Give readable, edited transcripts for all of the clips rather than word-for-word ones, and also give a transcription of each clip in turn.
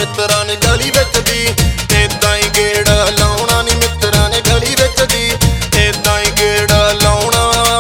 ਮਿੱਤਰਾਂ ਨੇ ਗਲੀ ਵਿੱਚ ਦੀ ਏਦਾਂ ਹੀ ਗੇੜਾ ਲਾਉਣਾ ਨੀ ਮਿੱਤਰਾਂ ਨੇ ਗਲੀ ਵਿੱਚ ਦੀ ਏਦਾਂ ਹੀ ਗੇੜਾ ਲਾਉਣਾ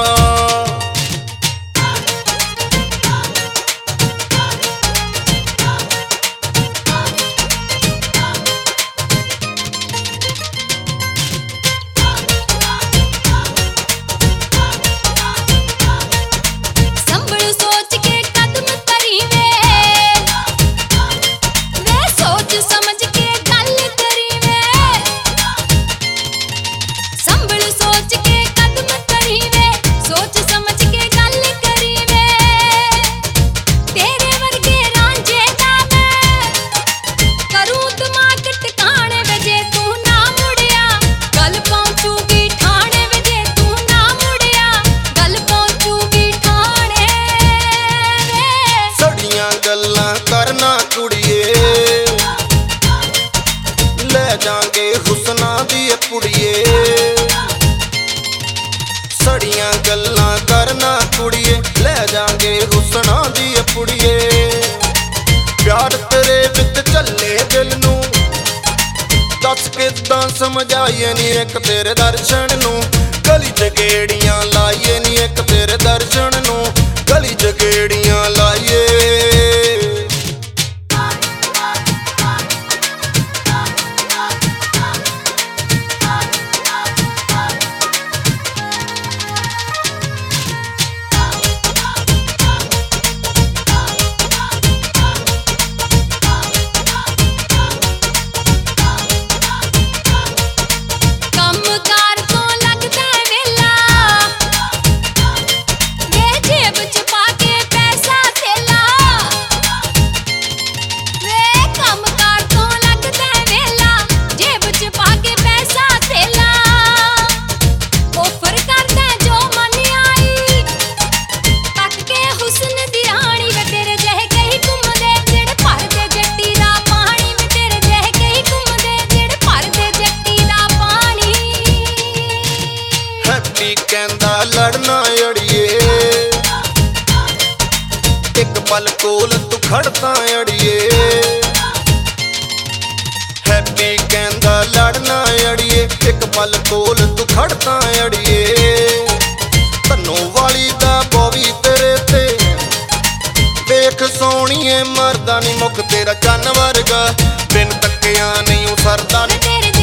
ਜਾਂਗੇ ਹੁਸਨਾਂ ਦੀ ਕੁੜੀਏ ਸੜੀਆਂ ਗੱਲਾਂ ਕਰਨਾ ਕੁੜੀਏ ਲੈ ਜਾਂਗੇ ਹੁਸਨਾਂ ਦੀ ਕੁੜੀਏ ਪਿਆਰ ਤੇਰੇ ਵਿੱਚ ਚੱਲੇ ਦਿਲ ਨੂੰ ਦੱਸ ਕਿੱਦਾਂ ਸਮਝਾਈਏ ਨੀ ਇੱਕ ਤੇਰੇ ਦਰਸ਼ਨ ਨੂੰ ਗਲੀ ਚ ਗੇੜੀਆਂ ਲਾਈਏ ਨੀ ਇੱਕ ਤੇਰੇ ਦਰਸ਼ਨ ਨੂੰ ਗਲੀ ਚ ਗੇੜੀਆਂ ਲਾਈਏ ਕਹਿੰਦਾ ਲੜਨਾ ਅੜੀਏ ਇੱਕ ਪਲ ਕੋਲ ਤੂੰ ਖੜਦਾ ਅੜੀਏ ਹੈਪੀ ਕਹਿੰਦਾ ਲੜਨਾ ਅੜੀਏ ਇੱਕ ਪਲ ਕੋਲ ਤੂੰ ਖੜਦਾ ਅੜੀਏ ਧਨੋਂ ਵਾਲੀ ਦਾ ਬੋਵੀ ਤੇਰੇ ਤੇ ਵੇਖ ਸੋਹਣੀਏ ਮਰਦਾ ਨੀ ਮੁੱਖ ਤੇਰਾ ਚੰਨ ਵਰਗਾ ਬਿਨ ਤੱਕਿਆ ਨਹੀਂ ਸਰਦਾ ਨੀ